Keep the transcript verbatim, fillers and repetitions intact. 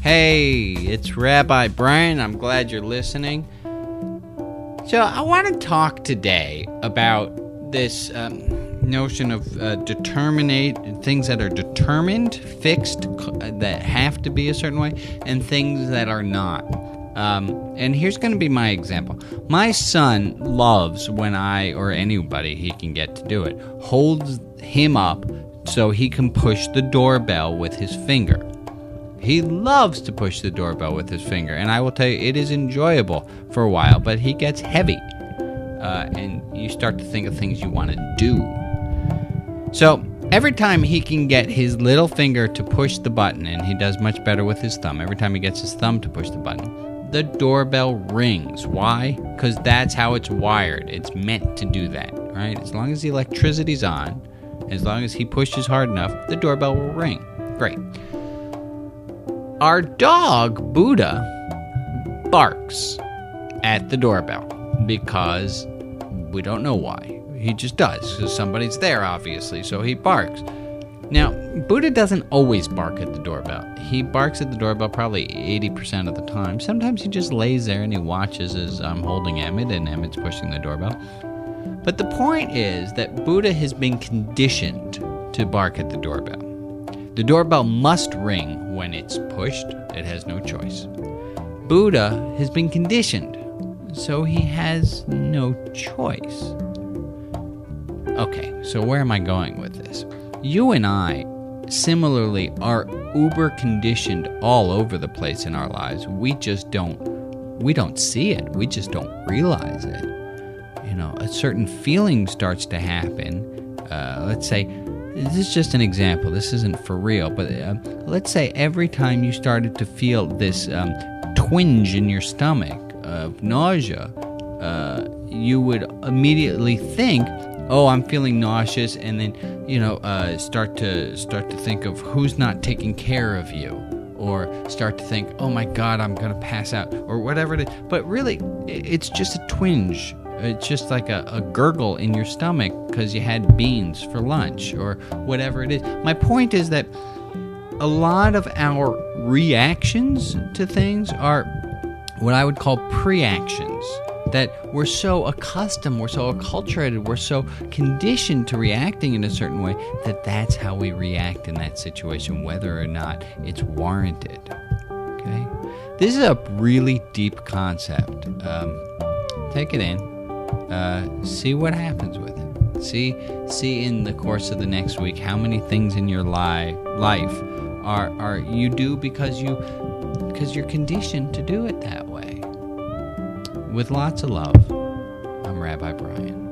Hey, it's Rabbi Brian. I'm glad you're listening. So I want to talk today about this um, notion of uh, determinate things that are determined, fixed, that have to be a certain way, and things that are not. Um, and here's going to be my example. My son loves when I, or anybody he can get to do it, holds him up so he can push the doorbell with his finger. He loves to push the doorbell with his finger, and I will tell you, it is enjoyable for a while, but he gets heavy, uh, and you start to think of things you want to do. So every time he can get his little finger to push the button, and he does much better with his thumb, every time he gets his thumb to push the button, the doorbell rings. Why? Because that's how it's wired. It's meant to do that, right? As long as the electricity's on, as long as he pushes hard enough, the doorbell will ring. Great. Our dog, Buddha, barks at the doorbell because we don't know why. He just does, because somebody's there, obviously, so he barks. Now, Buddha doesn't always bark at the doorbell. He barks at the doorbell probably eighty percent of the time. Sometimes he just lays there and he watches as I'm holding Emmett and Emmett's pushing the doorbell. But the point is that Buddha has been conditioned to bark at the doorbell. The doorbell must ring when it's pushed. It has no choice. Buddha has been conditioned, so he has no choice. Okay, so where am I going with this? You and I, similarly, are uber conditioned all over the place in our lives. We just don't, we don't see it. We just don't realize it. You know, a certain feeling starts to happen. Uh, let's say, this is just an example. This isn't for real, but uh, let's say every time you started to feel this um, twinge in your stomach of nausea, uh, you would immediately think, "Oh, I'm feeling nauseous," and then you know uh, start to start to think of who's not taking care of you, or start to think, "Oh my God, I'm gonna pass out," or whatever it is. But really, it's just a twinge. It's just like a, a gurgle in your stomach because you had beans for lunch or whatever it is. My point is that a lot of our reactions to things are what I would call pre-actions. That we're so accustomed, we're so acculturated, we're so conditioned to reacting in a certain way that that's how we react in that situation, whether or not it's warranted. Okay? This is a really deep concept. Um, take it in. Uh, see what happens with it. See, see in the course of the next week how many things in your li- life are are you do because you because you're conditioned to do it that way. With lots of love, I'm Rabbi Brian.